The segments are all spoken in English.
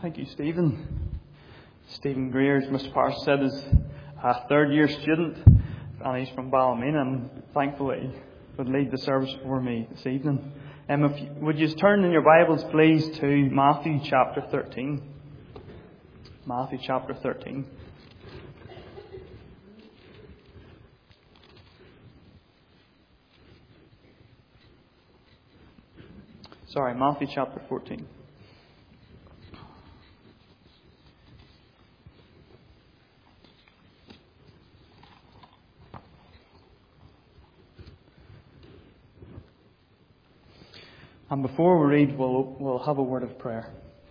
Thank you, Stephen. Stephen Greer, as Mr. Parson said, is a third-year student, and he's from Ballymena, and thankful that he would lead the service for me this evening. Would you turn in your Bibles, please, to Matthew chapter 13. Matthew chapter 13. Matthew chapter 14. And before we read, we'll have a word of prayer.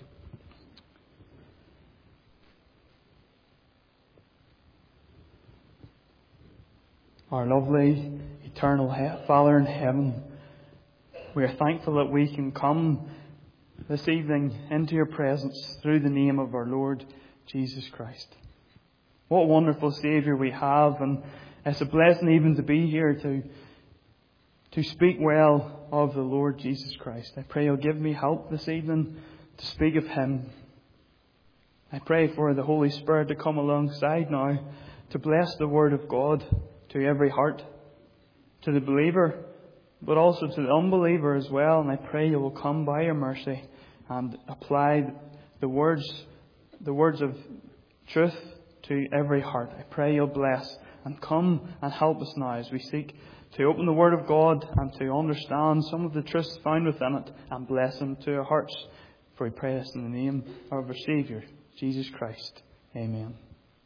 Our lovely, eternal Father in heaven, we are thankful that we can come this evening into your presence through the name of our Lord Jesus Christ. What a wonderful Saviour we have, and it's a blessing even to be here to speak well of the Lord Jesus Christ. I pray you'll give me help this evening to speak of Him. I pray for the Holy Spirit to come alongside now to bless the Word of God to every heart, to the believer, but also to the unbeliever as well. And I pray you will come by your mercy and apply the words of truth to every heart. I pray you'll bless and come and help us now as we seek to open the Word of God and to understand some of the truths found within it and bless them to our hearts. For we pray this in the name of our Saviour, Jesus Christ. Amen.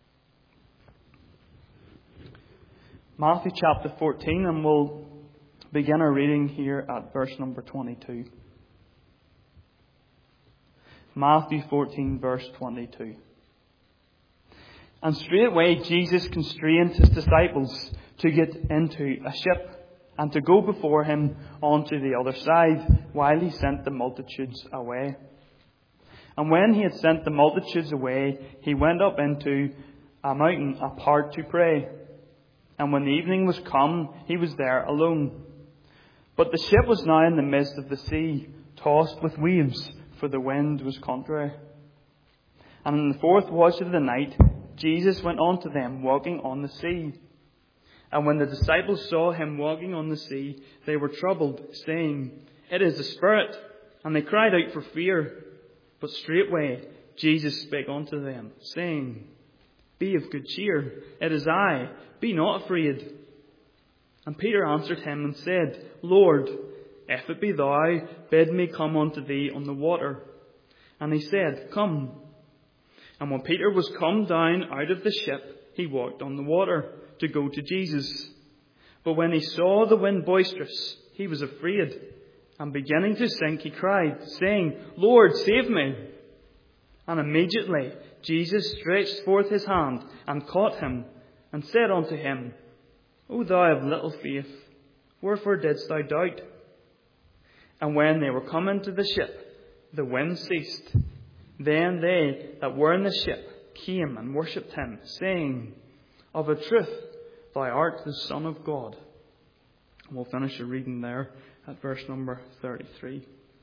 Matthew chapter 14, and we'll begin our reading here at verse number 22. Matthew 14, verse 22. And straightway Jesus constrained his disciples to get into a ship and to go before him onto the other side while he sent the multitudes away. And when he had sent the multitudes away, he went up into a mountain apart to pray. And when the evening was come, he was there alone. But the ship was now in the midst of the sea, tossed with waves, for the wind was contrary. And in the fourth watch of the night, Jesus went on to them, walking on the sea. And when the disciples saw him walking on the sea, they were troubled, saying, "It is a spirit." And they cried out for fear. But straightway Jesus spake unto them, saying, "Be of good cheer, it is I, be not afraid." And Peter answered him and said, "Lord, if it be thou, bid me come unto thee on the water." And he said, "Come." And when Peter was come down out of the ship, he walked on the water to go to Jesus. But when he saw the wind boisterous, he was afraid, and beginning to sink, he cried, saying, "Lord, save me." And immediately Jesus stretched forth his hand and caught him, and said unto him, "O thou of little faith, wherefore didst thou doubt?" And when they were come into the ship, the wind ceased. Then they that were in the ship came and worshipped him, saying, "Of a truth, thou art the Son of God." And we'll finish the reading there at verse number 33.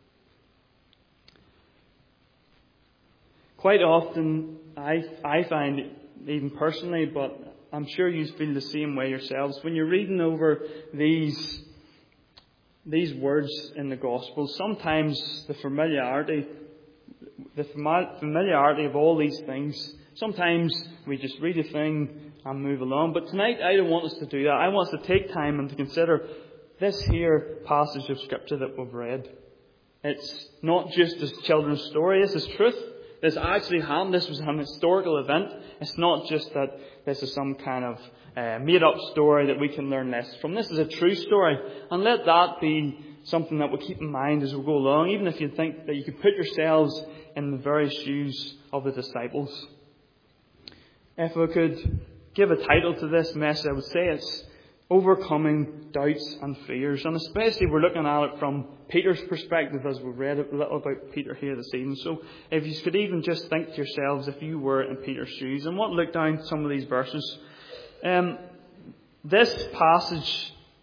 Quite often, I find, even personally, but I'm sure you feel the same way yourselves, when you're reading over these words in the Gospel, sometimes the familiarity of all these things, sometimes we just read a thing and move along. But tonight I don't want us to do that. I want us to take time and to consider this here passage of Scripture that we've read. It's not just a children's story. This is truth. This actually happened. This was an historical event. It's not just that this is some kind of made-up story that we can learn lessons from. This is a true story. And let that be something that we'll keep in mind as we go along, even if you think that you could put yourselves in the very shoes of the disciples. If we could give a title to this message, I would say it's Overcoming Doubts and Fears. And especially we're looking at it from Peter's perspective, as we've read a little about Peter here this evening. So if you could even just think to yourselves if you were in Peter's shoes. And look down some of these verses. This passage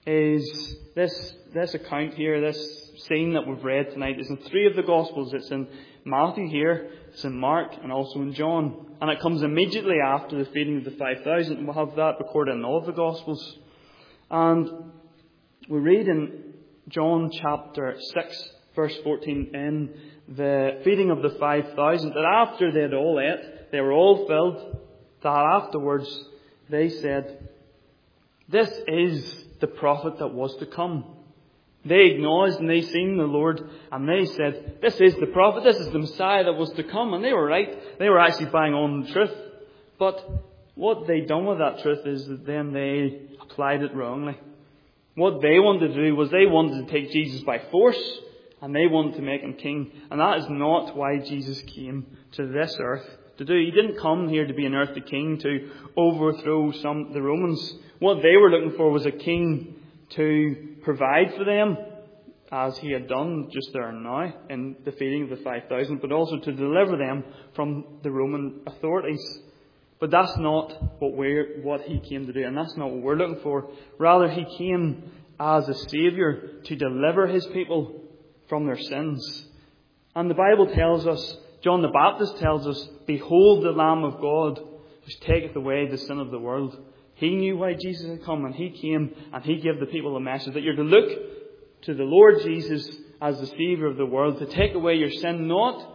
is this account here, this scene that we've read tonight, is in 3 of the Gospels. It's in Matthew here, it's in Mark, and also in John. And it comes immediately after the feeding of the 5,000. And we'll have that recorded in all of the Gospels. And we read in John chapter 6, verse 14, in the feeding of the 5,000, that after they had all ate, they were all filled, that afterwards they said, "This is the prophet that was to come." They acknowledged and they seen the Lord, and they said, "This is the prophet, this is the Messiah that was to come." And they were right. They were actually bang on the truth. But what they done with that truth is that then they applied it wrongly. What they wanted to do was they wanted to take Jesus by force, and they wanted to make him king. And that is not why Jesus came to this earth to do. He didn't come here to be an earthly king to overthrow the Romans. What they were looking for was a king to provide for them, as he had done just there and now in the feeding of the 5,000, but also to deliver them from the Roman authorities. But that's not what he came to do, and that's not what we're looking for. Rather, he came as a Saviour to deliver his people from their sins. And the Bible tells us, John the Baptist tells us, "Behold the Lamb of God, which taketh away the sin of the world." He knew why Jesus had come, and he came and he gave the people a message that you're to look to the Lord Jesus as the Saviour of the world, to take away your sin,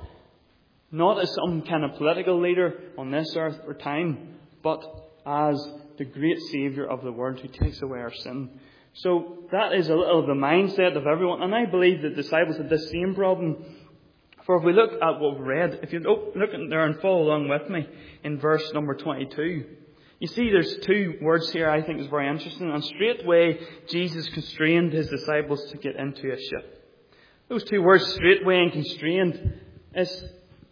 not as some kind of political leader on this earth or time, but as the great Saviour of the world who takes away our sin. So that is a little of the mindset of everyone, and I believe the disciples had this same problem. For if we look at what we've read, if you look in there and follow along with me in verse number 22, you see there's 2 words here I think is very interesting. And straightway Jesus constrained his disciples to get into a ship. Those 2 words, straightway and constrained, is,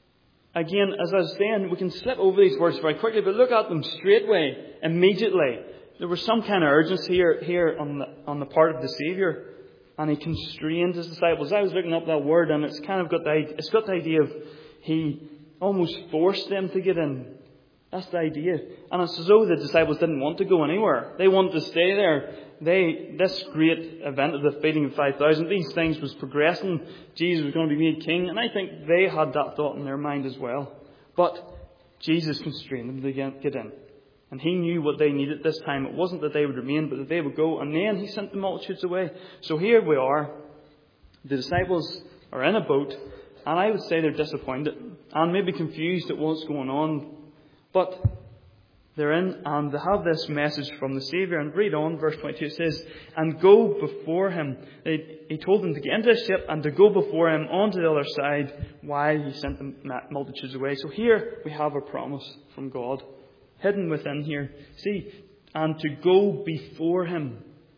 again, as I was saying, we can slip over these words very quickly, but look at them straightway, immediately. There was some kind of urgency here on the part of the Saviour, and he constrained his disciples. I was looking up that word, and it's got the idea of he almost forced them to get in. That's the idea. And it's as though the disciples didn't want to go anywhere. They wanted to stay there. This great event of the feeding of 5,000, these things was progressing. Jesus was going to be made king. And I think they had that thought in their mind as well. But Jesus constrained them to get in. And he knew what they needed this time. It wasn't that they would remain, but that they would go. And then he sent the multitudes away. So here we are. The disciples are in a boat. And I would say they're disappointed. And maybe confused at what's going on. But they're in, and they have this message from the Saviour. And read on, verse 22, it says, "And go before him." He told them to get into a ship and to go before him onto the other side while he sent the multitudes away. So here we have a promise from God, hidden within here. See, and to go before him.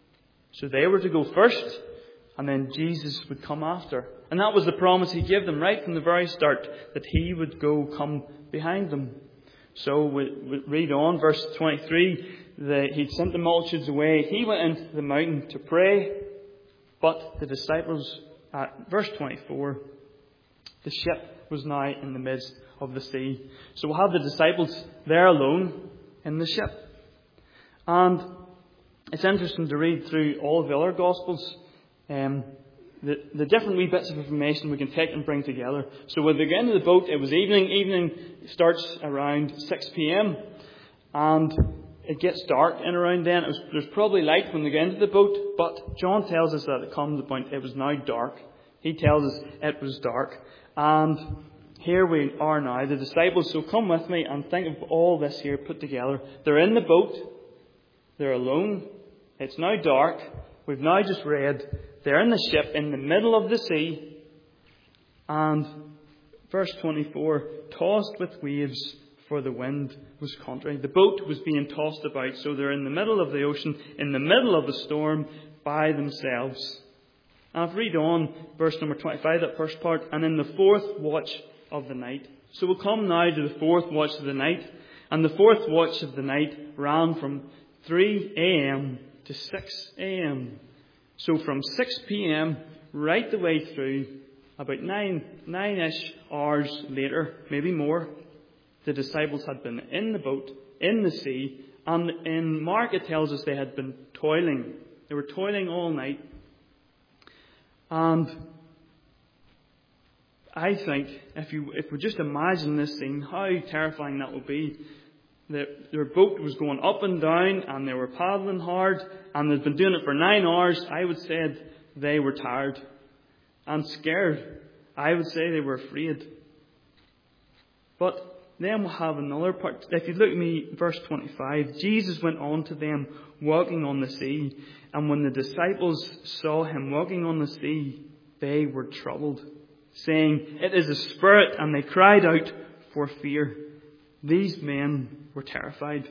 So they were to go first, and then Jesus would come after. And that was the promise he gave them right from the very start, that he would come behind them. So we read on, verse 23, he'd sent the multitudes away. He went into the mountain to pray. But the disciples, verse 24, the ship was now in the midst of the sea. So we'll have the disciples there alone in the ship. And it's interesting to read through all of the other Gospels, the different wee bits of information we can take and bring together. So when they get into the boat, it was evening. Evening starts around 6 p.m. And it gets dark in around then. There's probably light when they get into the boat, but John tells us that it comes to the point it was now dark. He tells us it was dark. And here we are now, the disciples. So come with me and think of all this here put together. They're in the boat. They're alone. It's now dark. We've now just read they're in the ship in the middle of the sea. And verse 24, tossed with waves, for the wind was contrary. The boat was being tossed about, so they're in the middle of the ocean, in the middle of the storm, by themselves. And I've read on verse number 25, that first part, and in the 4th watch of the night. So we'll come now to the 4th watch of the night. And the 4th watch of the night ran from 3 a.m. to 6 a.m. So from 6 p.m. right the way through, about nine-ish hours later, maybe more, the disciples had been in the boat, in the sea, and in Mark it tells us they had been toiling. They were toiling all night. And I think, if we just imagine this scene, how terrifying that would be. Their boat was going up and down, and they were paddling hard, and they'd been doing it for 9 hours. I would say they were tired and scared. I would say they were afraid. But then we'll have another part. If you look at me, verse 25, Jesus went on to them walking on the sea. And when the disciples saw him walking on the sea, they were troubled, saying, "It is a spirit," and they cried out for fear. These men were terrified.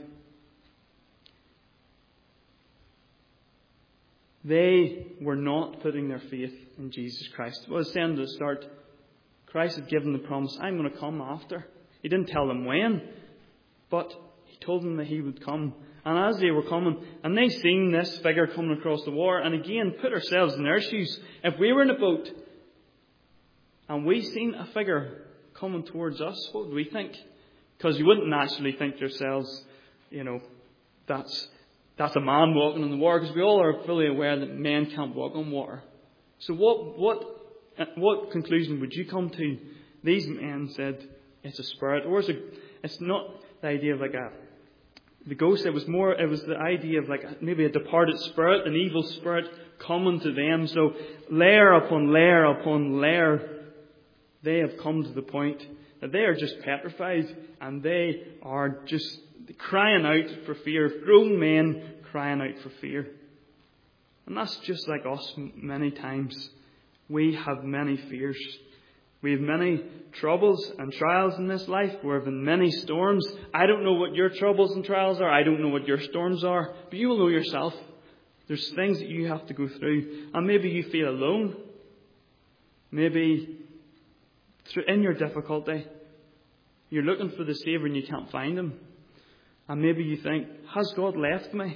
They were not putting their faith in Jesus Christ. Well, I was saying at the start, Christ had given the promise, "I'm going to come after." He didn't tell them when, but he told them that he would come. And as they were coming, and they seen this figure coming across the water, and again, put ourselves in their shoes. If we were in a boat, and we seen a figure coming towards us, what would we think? Because you wouldn't naturally think to yourselves, that's a man walking on the water, because we all are fully aware that men can't walk on water. So what conclusion would you come to? These men said, it's a spirit, or it's not the idea of the ghost. It was the idea of maybe a departed spirit, an evil spirit coming to them. So layer upon layer upon layer, they have come to the point that they are just petrified, and they are just crying out for fear. Grown men crying out for fear. And that's just like us many times. We have many fears. We have many troubles and trials in this life. We're in many storms. I don't know what your troubles and trials are. I don't know what your storms are. But you will know yourself. There's things that you have to go through. And maybe you feel alone. Maybe in your difficulty, you're looking for the Saviour and you can't find Him. And maybe you think, has God left me?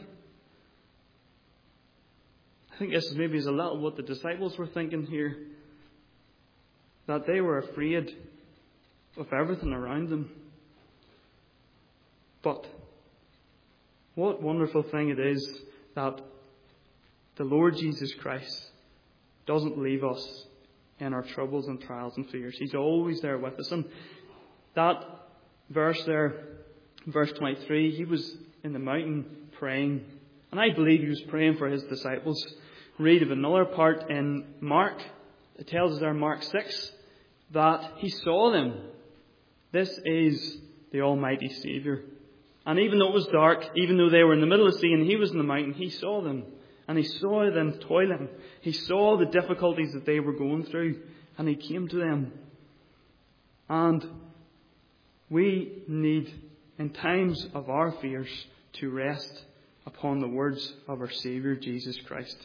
I think this maybe is a little what the disciples were thinking here. That they were afraid of everything around them. But what wonderful thing it is that the Lord Jesus Christ doesn't leave us in our troubles and trials and fears. He's always there with us. And that verse there, verse 23, he was in the mountain praying. And I believe he was praying for his disciples. Read of another part in Mark. It tells us there in Mark 6 that he saw them. This is the Almighty Saviour. And even though it was dark, even though they were in the middle of the sea and he was in the mountain, he saw them. And he saw them toiling. He saw the difficulties that they were going through. And he came to them. And we need, in times of our fears, to rest upon the words of our Saviour, Jesus Christ.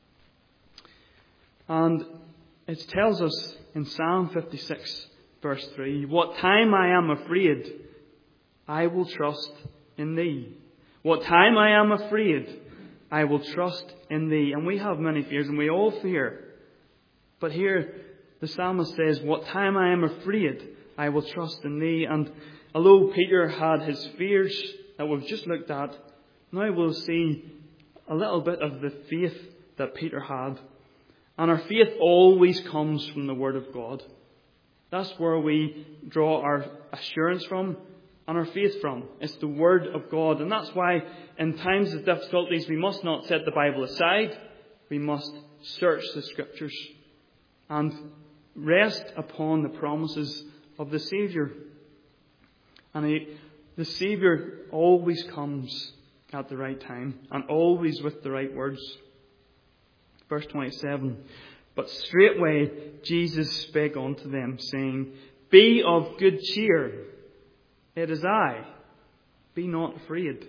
And it tells us in Psalm 56, verse 3, "What time I am afraid, I will trust in Thee." What time I am afraid, I will trust in Thee. And we have many fears, and we all fear. But here, the psalmist says, "What time I am afraid, I will trust in Thee." And although Peter had his fears that we've just looked at, now we'll see a little bit of the faith that Peter had. And our faith always comes from the Word of God. That's where we draw our assurance from and our faith from. It's the Word of God. And that's why in times of difficulties we must not set the Bible aside. We must search the Scriptures and rest upon the promises of the Saviour. And the Saviour always comes at the right time and always with the right words. Verse 27, "But straightway Jesus spake unto them, saying, Be of good cheer, it is I, be not afraid."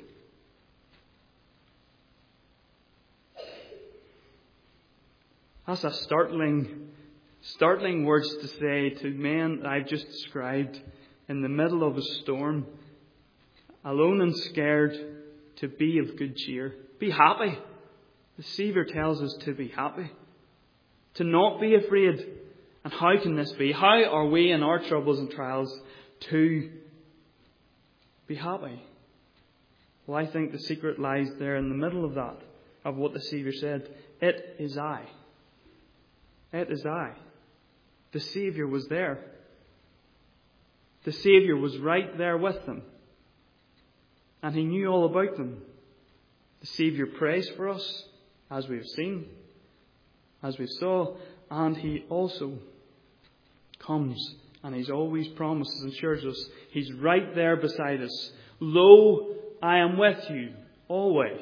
That's a startling words to say to men that I've just described in the middle of a storm, alone and scared, to be of good cheer. Be happy. The Saviour tells us to be happy, to not be afraid. And how can this be? How are we in our troubles and trials to be happy? Well, I think the secret lies there in the middle of that. of what the Saviour said. It is I. It is I. The Saviour was there. The Saviour was right there with them. And He knew all about them. The Saviour prays for us, as we've seen, as we saw, and He also comes, and He's always promises and assures us He's right there beside us. Lo, I am with you always.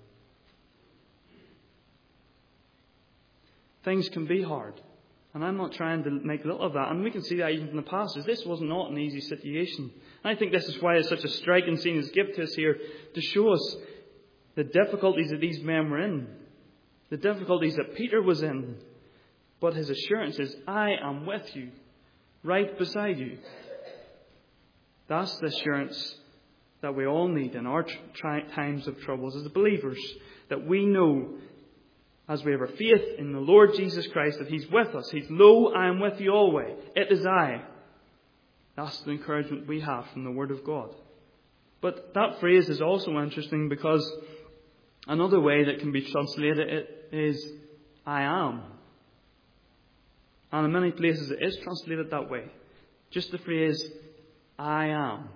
Things can be hard, and I'm not trying to make little of that. And we can see that even in the passage. This was not an easy situation. And I think this is why it's such a striking scene is given to us here, to show us the difficulties that these men were in, the difficulties that Peter was in. But his assurance is, I am with you, right beside you. That's the assurance that we all need in our times of troubles as believers, that we know, as we have our faith in the Lord Jesus Christ, that He's with us. He's, lo, I am with you always. It is I. That's the encouragement we have from the Word of God. But that phrase is also interesting because another way that can be translated it is, I am. And in many places it is translated that way. Just the phrase, I am.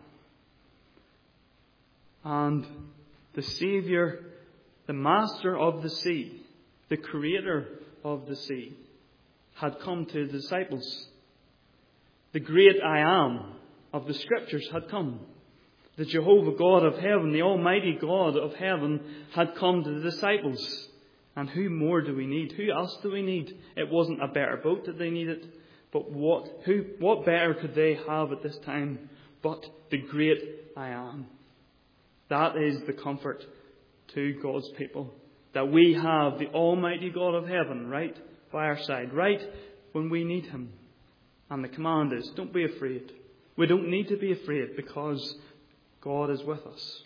And the Saviour, the Master of the sea, the Creator of the sea, had come to the disciples. The great I am of the Scriptures had come. The Jehovah God of heaven, the Almighty God of heaven, had come to the disciples. And who more do we need? Who else do we need? It wasn't a better boat that they needed. But what better could they have at this time but the great I am? That is the comfort to God's people. That we have the Almighty God of heaven right by our side, right when we need Him. And the command is, don't be afraid. We don't need to be afraid because God is with us.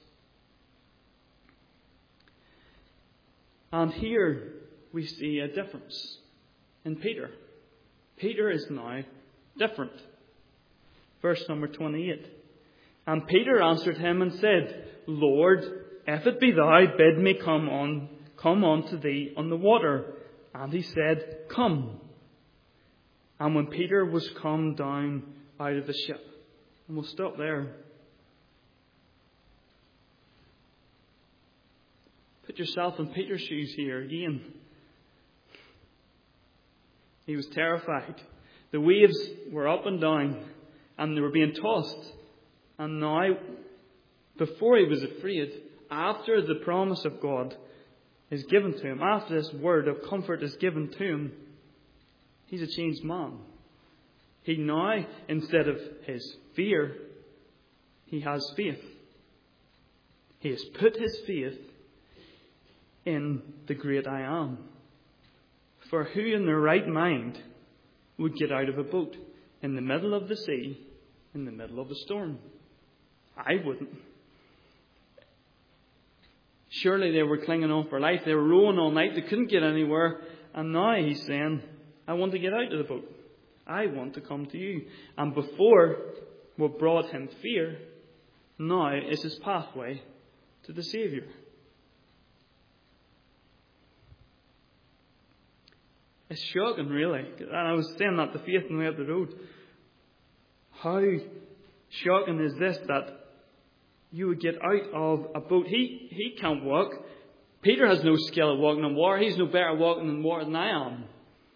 And here we see a difference in Peter. Peter is now different. Verse number 28. And Peter answered Him and said, Lord, if it be Thou, bid me come unto Thee on the water. And He said, Come. And when Peter was come down out of the ship, and we'll stop there. Put yourself in Peter's shoes here again. He was terrified. The waves were up and down, and they were being tossed. And now, before he was afraid, after the promise of God is given to him, after this word of comfort is given to him, he's a changed man. He now, instead of his fear, he has faith. He has put his faith in the great I am. For who in their right mind would get out of a boat in the middle of the sea, in the middle of a storm? I wouldn't. Surely they were clinging on for life. They were rowing all night. They couldn't get anywhere. And now he's saying, I want to get out of the boat. I want to come to you. And before what brought him fear, now is his pathway to the Saviour. It's shocking, really. And I was saying that to Faith on the way up the road. How shocking is this, that you would get out of a boat? He can't walk. Peter has no skill at walking on water. He's no better walking on water than I am.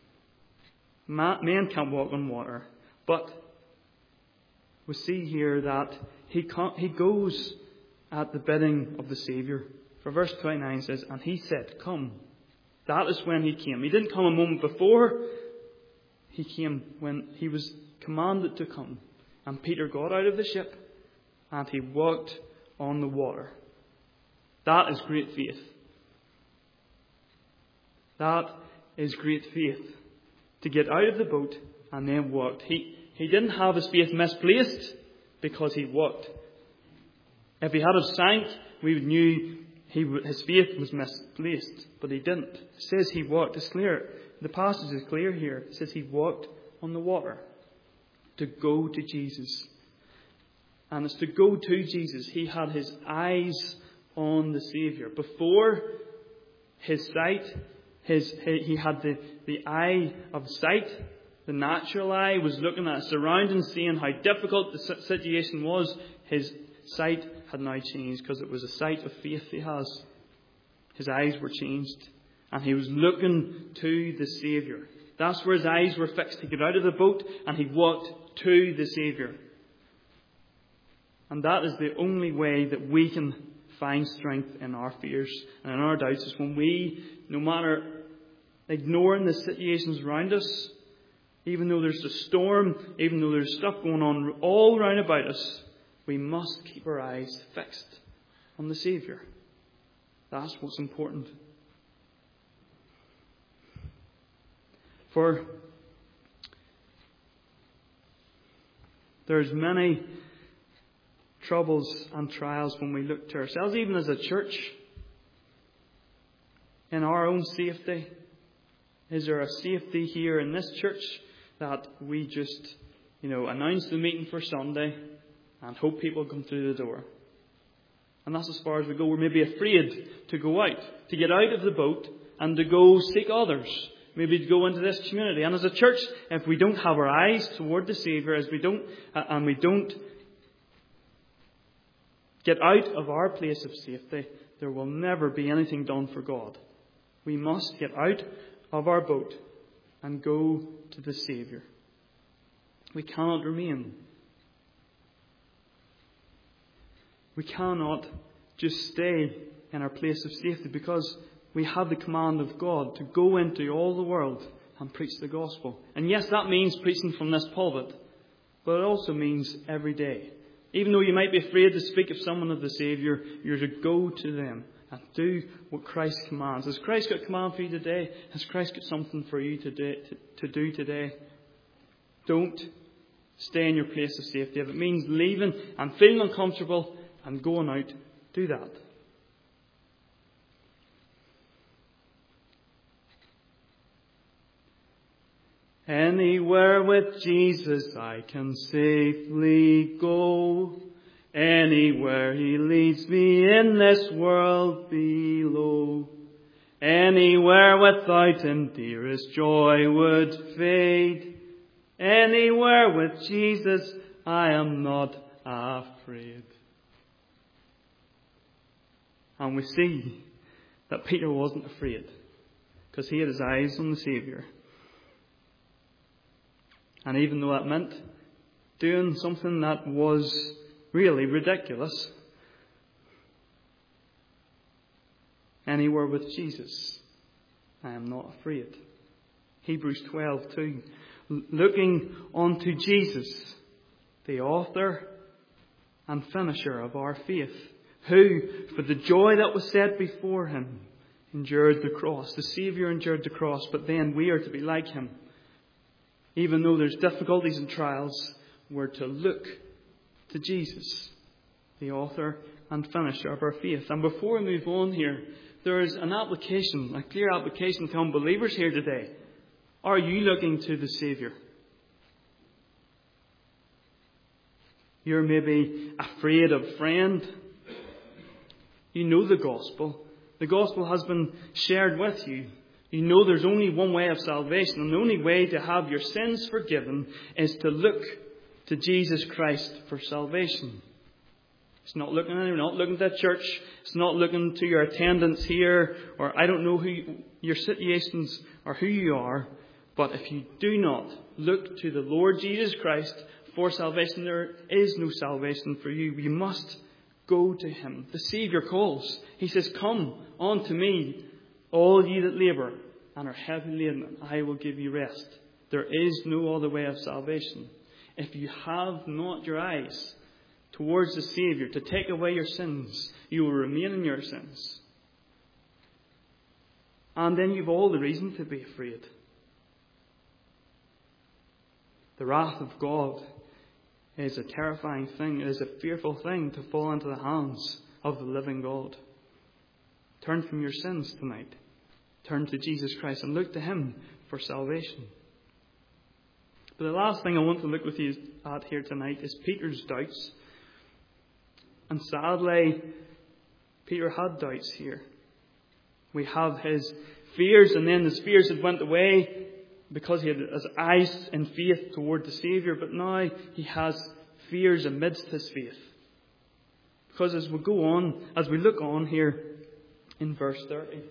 Men can't walk on water. But we see here that he goes at the bidding of the Saviour. For verse 29 says, and he said, Come. That is when he came. He didn't come a moment before. He came when he was commanded to come. And Peter got out of the ship and he walked on the water. That is great faith. That is great faith. To get out of the boat and then walked. He didn't have his faith misplaced because he walked. If he had have sank, we knew his faith was misplaced, but he didn't. It says he walked. It's clear. The passage is clear here. It says he walked on the water to go to Jesus. And it's to go to Jesus. He had his eyes on the Saviour. Before his sight, he had the eye of sight. The natural eye was looking at his surroundings, seeing how difficult the situation was. His sight had now changed because it was a sight of faith he has. His eyes were changed, and he was looking to the Saviour. That's where his eyes were fixed. He got out of the boat and he walked to the Saviour. And that is the only way that we can find strength in our fears and in our doubts, is when we, no matter ignoring the situations around us, even though there's a storm, even though there's stuff going on all round about us, we must keep our eyes fixed on the Saviour. That's what's important. For there's many troubles and trials when we look to ourselves, even as a church, in our own safety. Is there a safety here in this church that we just, announce the meeting for Sunday and hope people come through the door? And that's as far as we go. We're maybe afraid to go out, to get out of the boat and to go seek others. Maybe to go into this community. And as a church, if we don't have our eyes toward the Saviour, we don't get out of our place of safety, there will never be anything done for God. We must get out of our boat and go to the Saviour. We cannot remain. We cannot just stay in our place of safety, because we have the command of God to go into all the world and preach the gospel. And yes, that means preaching from this pulpit, but it also means every day. Even though you might be afraid to speak of someone of the Saviour, you're to go to them and do what Christ commands. Has Christ got a command for you today? Has Christ got something for you to do today? Don't stay in your place of safety. If it means leaving and feeling uncomfortable and going out, do that. Anywhere with Jesus I can safely go. Anywhere He leads me in this world below. Anywhere without Him dearest joy would fade. Anywhere with Jesus I am not afraid. And we see that Peter wasn't afraid, because he had his eyes on the Saviour. And even though that meant doing something that was really ridiculous, anywhere with Jesus, I am not afraid. Hebrews 12:2. Looking unto Jesus, the author and finisher of our faith, who, for the joy that was set before Him, endured the cross. The Saviour endured the cross, but then we are to be like Him. Even though there's difficulties and trials, we're to look to Jesus, the author and finisher of our faith. And before we move on here, there is an application, a clear application to unbelievers here today. Are you looking to the Saviour? You're maybe afraid of friend. You know the gospel. The gospel has been shared with you. You know there's only one way of salvation, and the only way to have your sins forgiven is to look to Jesus Christ for salvation. It's not looking at anyone, not looking to church. It's not looking to your attendance here, or I don't know your situations or who you are. But if you do not look to the Lord Jesus Christ for salvation, there is no salvation for you. You must go to Him. The Saviour calls. He says, "Come unto me, all ye that labour and are heavy laden, and I will give you rest." There is no other way of salvation. If you have not your eyes towards the Saviour to take away your sins, you will remain in your sins. And then you've all the reason to be afraid. The wrath of God is a terrifying thing. It is a fearful thing to fall into the hands of the living God. Turn from your sins tonight. Turn to Jesus Christ and look to Him for salvation. But the last thing I want to look with you at here tonight is Peter's doubts. And sadly, Peter had doubts here. We have his fears, and then his fears had went away because he had his eyes in faith toward the Saviour. But now he has fears amidst his faith. Because as we go on, as we look on here in verse 30.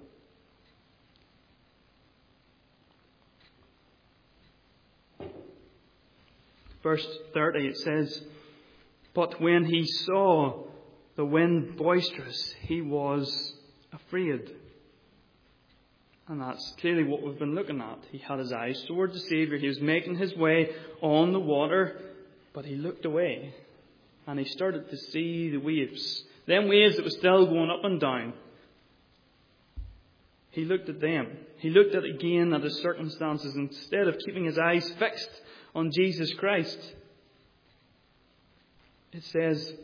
Verse 30, it says, "But when he saw the wind boisterous, he was afraid." And that's clearly what we've been looking at. He had his eyes towards the Saviour. He was making his way on the water, but he looked away. And he started to see the waves. Them waves that were still going up and down. He looked at them. He looked at again at his circumstances instead of keeping his eyes fixed on Jesus Christ. It says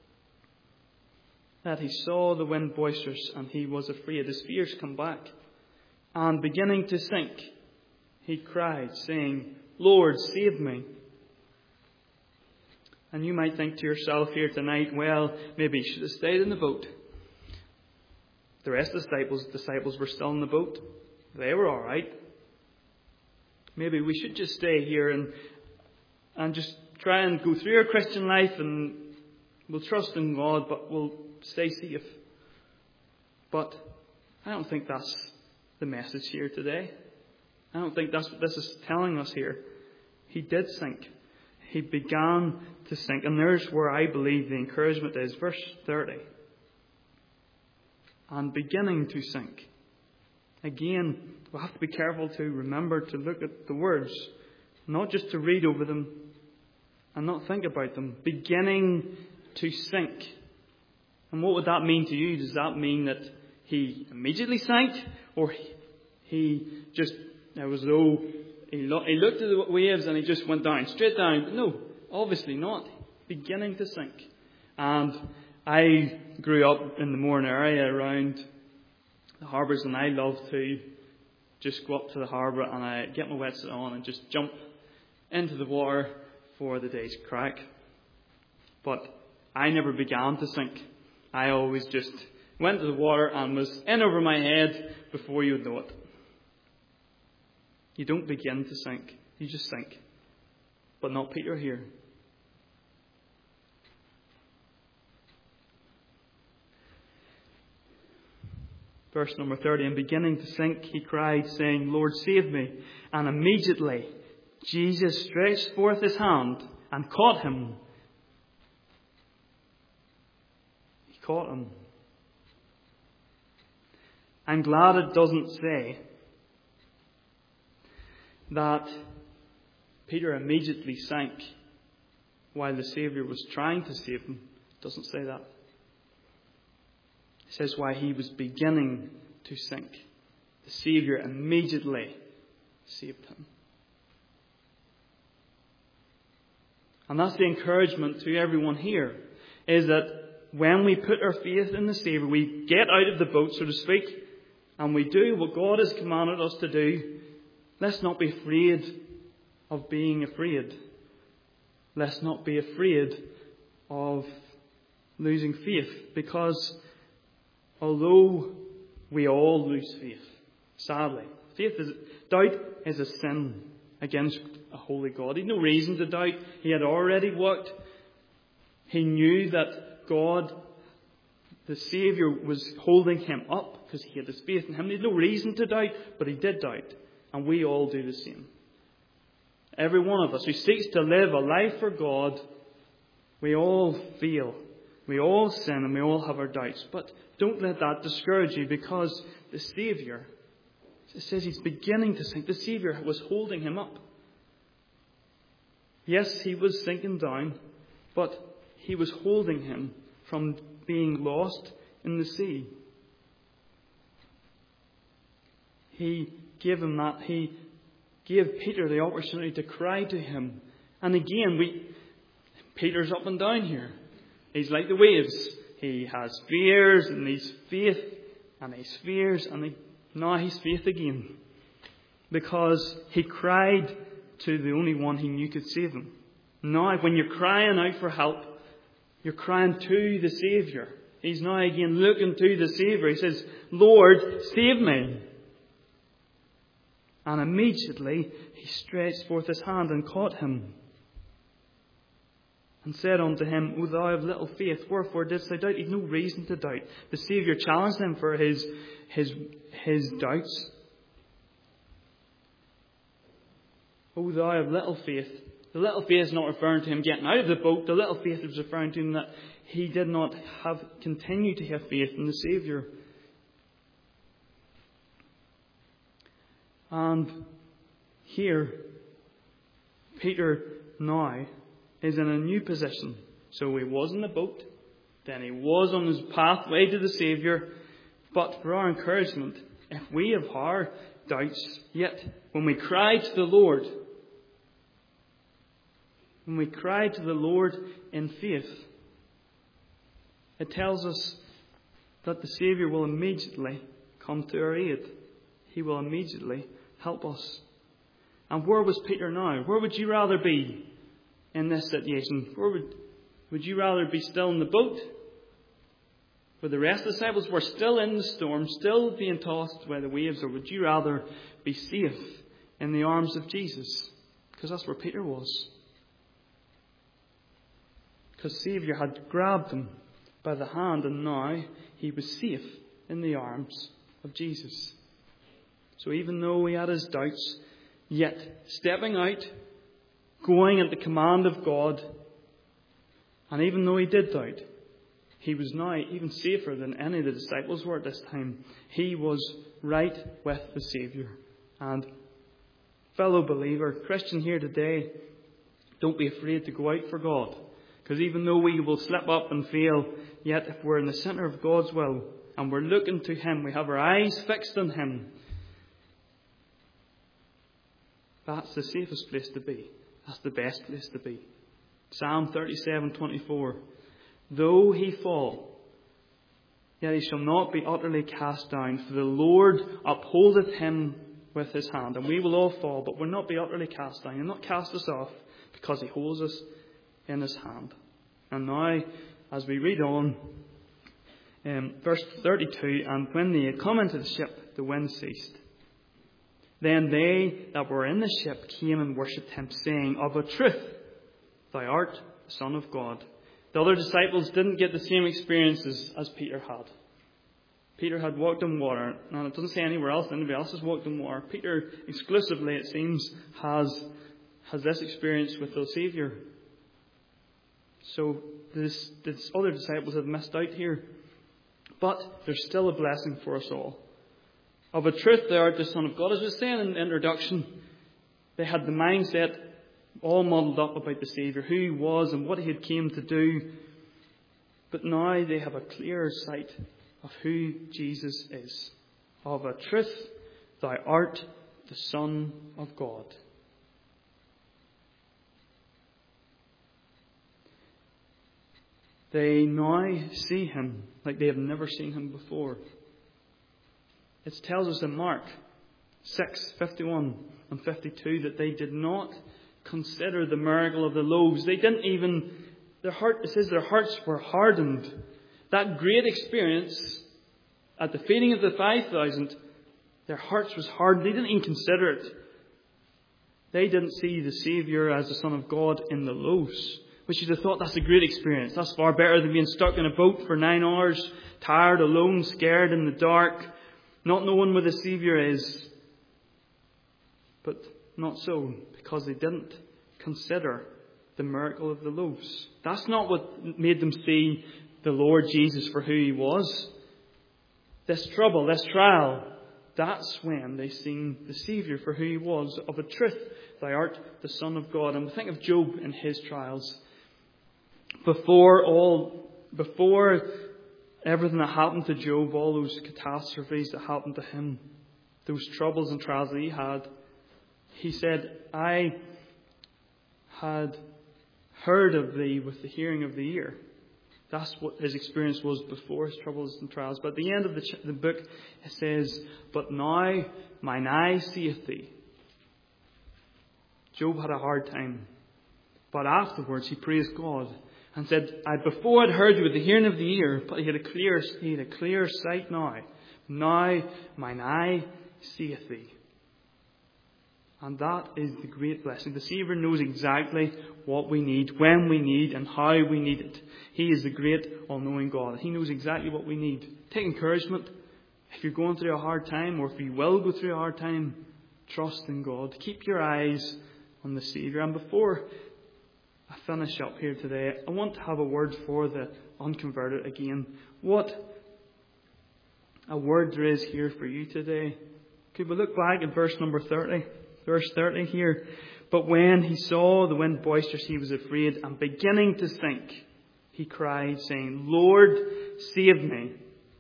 that he saw the wind boisterous and he was afraid. His fears come back. And beginning to sink, he cried, saying, "Lord, save me." And you might think to yourself here tonight, well, maybe he should have stayed in the boat. The rest of the disciples were still in the boat. They were all right. Maybe we should just stay here and just try and go through our Christian life, and we'll trust in God, but we'll stay safe. But I don't think that's the message here today. I don't think that's what this is telling us here. He did sink. He began to sink. And there's where I believe the encouragement is. Verse 30. And beginning to sink. Again, we'll have to be careful to remember to look at the words. Not just to read over them and not think about them. Beginning to sink. And what would that mean to you? Does that mean that he immediately sank? Or he just, it was though he looked at the waves and he just went down, straight down? But no, obviously not. Beginning to sink. And I grew up in the Mourne area around the harbours, and I love to just go up to the harbour and I get my wetsuit on and just jump into the water for the day's crack. But I never began to sink. I always just went to the water and was in over my head before you would know it. You don't begin to sink. You just sink. But not Peter here. Verse number 30, and beginning to sink, he cried, saying, "Lord, save me." And immediately Jesus stretched forth his hand and caught him. He caught him. I'm glad it doesn't say that Peter immediately sank while the Saviour was trying to save him. It doesn't say that. It says why he was beginning to sink. The Saviour immediately saved him. And that's the encouragement to everyone here, is that when we put our faith in the Saviour, we get out of the boat, so to speak, and we do what God has commanded us to do. Let's not be afraid of being afraid. Let's not be afraid of losing faith, because although we all lose faith, sadly, doubt is a sin against a holy God. He had no reason to doubt. He had already worked. He knew that God, the Saviour, was holding him up because he had his faith in him. He had no reason to doubt, but he did doubt. And we all do the same. Every one of us who seeks to live a life for God, we all fail. We all sin and we all have our doubts. But don't let that discourage you, because the Saviour, it says he's beginning to sink. The Saviour was holding him up. Yes, he was sinking down, but he was holding him from being lost in the sea. He gave him that. He gave Peter the opportunity to cry to him. And again, Peter's up and down here. He's like the waves. He has fears and he's faith, and he's fears, and now he's faith again. Because he cried to the only one he knew could save him. Now, when you're crying out for help, you're crying to the Saviour. He's now again looking to the Saviour. He says, Lord, save me. And immediately he stretched forth his hand and caught him, and said unto him, O thou of little faith, wherefore didst thou doubt? He had no reason to doubt. The Saviour challenged him for his doubts. O thou of little faith. The little faith is not referring to him getting out of the boat. The little faith is referring to him that he did not continue to have faith in the Saviour. And here, Peter now is in a new position. So he was in the boat, then he was on his pathway to the Saviour. But for our encouragement, if we have our doubts, yet when we cry to the Lord, in faith, it tells us that the Saviour will immediately come to our aid. He will immediately help us. And where was Peter now? Where would you rather be in this situation? Where would you rather be still in the boat, where the rest of the disciples were still in the storm, still being tossed by the waves, or would you rather be safe in the arms of Jesus? Because that's where Peter was. Because Saviour had grabbed him by the hand, and now he was safe in the arms of Jesus. So even though he had his doubts, yet stepping out, going at the command of God, and even though he did doubt, he was now even safer than any of the disciples were at this time. He was right with the Saviour. And fellow believer, Christian here today, don't be afraid to go out for God. Because even though we will slip up and fail, yet if we're in the centre of God's will and we're looking to Him, we have our eyes fixed on Him, that's the safest place to be. That's the best place to be. Psalm 37:24. Though he fall, yet he shall not be utterly cast down, for the Lord upholdeth him with his hand. And we will all fall, but we'll not be utterly cast down. He'll not cast us off, because he holds us in his hand. And now, as we read on, verse 32, and when they had come into the ship, the wind ceased. Then they that were in the ship came and worshipped him, saying, Of a truth, thou art the Son of God. The other disciples didn't get the same experiences as Peter had. Peter had walked on water, and it doesn't say anywhere else that anybody else has walked on water. Peter, exclusively, it seems, has this experience with the Saviour. So these other disciples have missed out here. But there's still a blessing for us all. Of a truth, thou art the Son of God. As we were saying in the introduction, they had the mindset all muddled up about the Saviour, who he was and what he had came to do. But now they have a clearer sight of who Jesus is. Of a truth, thou art the Son of God. They now see him like they have never seen him before. It tells us in Mark 6:51 and 52 that they did not consider the miracle of the loaves. They didn't even, it says their hearts were hardened. That great experience at the feeding of the 5,000, their hearts was hardened. They didn't even consider it. They didn't see the Saviour as the Son of God in the loaves, which you'd have thought that's a great experience. That's far better than being stuck in a boat for 9 hours, tired, alone, scared in the dark, not knowing where the Saviour is. But not so, because they didn't consider the miracle of the loaves. That's not what made them see the Lord Jesus for who he was. This trouble, this trial, that's when they seen the Saviour for who he was. Of a truth, thou art the Son of God. And think of Job in his trials. Before everything that happened to Job, all those catastrophes that happened to him, those troubles and trials that he had, he said, I had heard of thee with the hearing of the ear. That's what his experience was before his troubles and trials. But at the end of the book, it says, But now mine eye seeth thee. Job had a hard time. But afterwards he praised God. and said, before I'd heard you with the hearing of the ear, but he had a clear sight now. Now mine eye seeth thee. And that is the great blessing. The Saviour knows exactly what we need, when we need, and how we need it. He is the great all-knowing God. He knows exactly what we need. Take encouragement. If you're going through a hard time, or if you will go through a hard time, trust in God. Keep your eyes on the Saviour. And before I finish up here today, I want to have a word for the unconverted again. What a word there is here for you today. Could we look back at verse number 30? Verse 30 here. But when he saw the wind boisterous, he was afraid, and beginning to sink, he cried, saying, Lord, save me.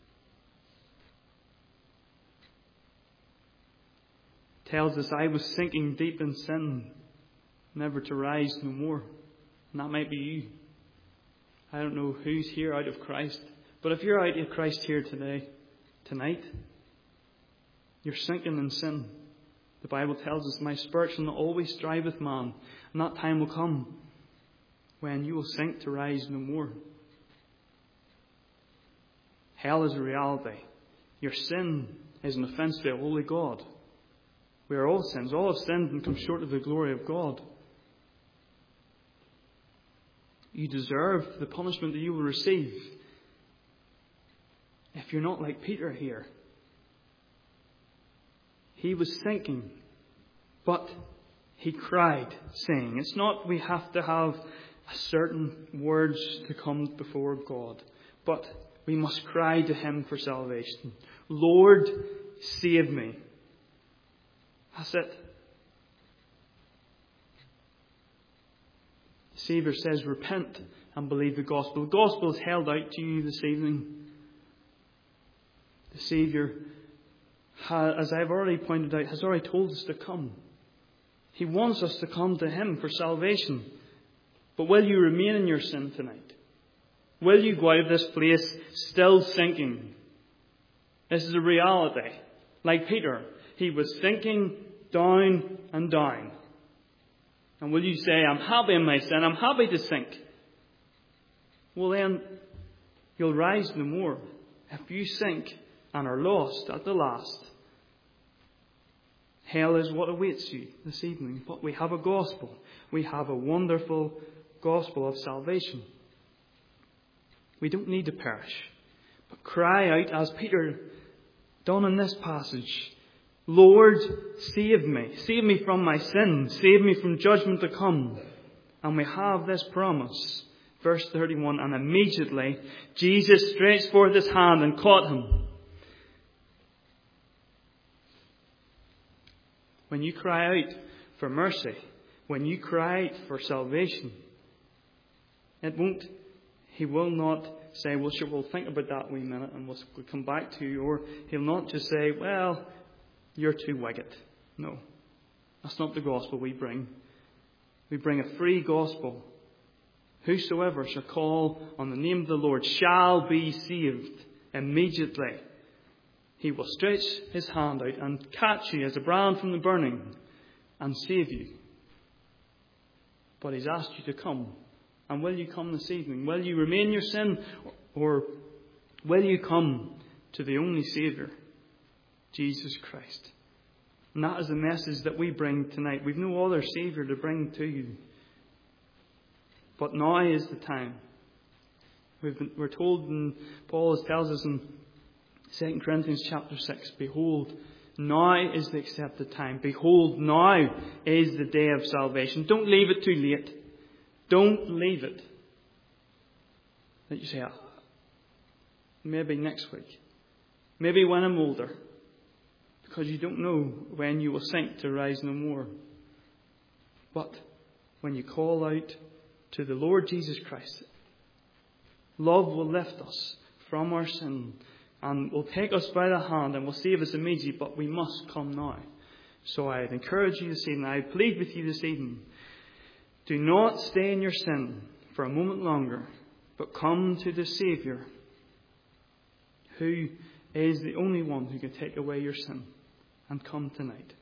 Tells us, I was sinking deep in sin, never to rise no more. And that might be you. I don't know who's here out of Christ, but if you're out of Christ here tonight, you're sinking in sin. The Bible tells us, my spirit shall not always strive with man, and that time will come when you will sink to rise no more. Hell is a reality. Your sin is an offence to a holy God. We are all sinners. All have sinned and come short of the glory of God. You deserve the punishment that you will receive if you're not like Peter here. He was sinking, but he cried, saying, it's not we have to have certain words to come before God, but we must cry to him for salvation. Lord, save me. That's it. The Saviour says, repent and believe the gospel. The gospel is held out to you this evening. The Saviour, as I've already pointed out, has already told us to come. He wants us to come to him for salvation. But will you remain in your sin tonight? Will you go out of this place still sinking? This is a reality. Like Peter, he was sinking down and down. And will you say, I'm happy in my sin, I'm happy to sink? Well then, you'll rise no more. If you sink and are lost at the last, hell is what awaits you this evening. But we have a gospel. We have a wonderful gospel of salvation. We don't need to perish, but cry out as Peter done in this passage, Lord, save me. Save me from my sin. Save me from judgment to come. And we have this promise. Verse 31, and immediately Jesus stretched forth his hand and caught him. When you cry out for mercy, when you cry out for salvation, he will not say, well, sure, we'll think about that wee minute and we'll come back to you. Or he'll not just say, well, you're too wicked. No, that's not the gospel we bring. We bring a free gospel. Whosoever shall call on the name of the Lord shall be saved. Immediately he will stretch his hand out and catch you as a brand from the burning and save you. But he's asked you to come. And will you come this evening? Will you remain in your sin? Or will you come to the only Saviour, Jesus Christ? And that is the message that we bring tonight. We've no other Saviour to bring to you. But now is the time. We're told, and Paul tells us in 2 Corinthians chapter 6, behold, now is the accepted time. Behold, now is the day of salvation. Don't leave it too late. Don't leave it. That you say, maybe next week. Maybe when I'm older. Because you don't know when you will sink to rise no more. But when you call out to the Lord Jesus Christ, love will lift us from our sin and will take us by the hand and will save us immediately, but we must come now. So I'd encourage you this evening, I plead with you this evening, do not stay in your sin for a moment longer, but come to the Saviour, who is the only one who can take away your sin, and come tonight.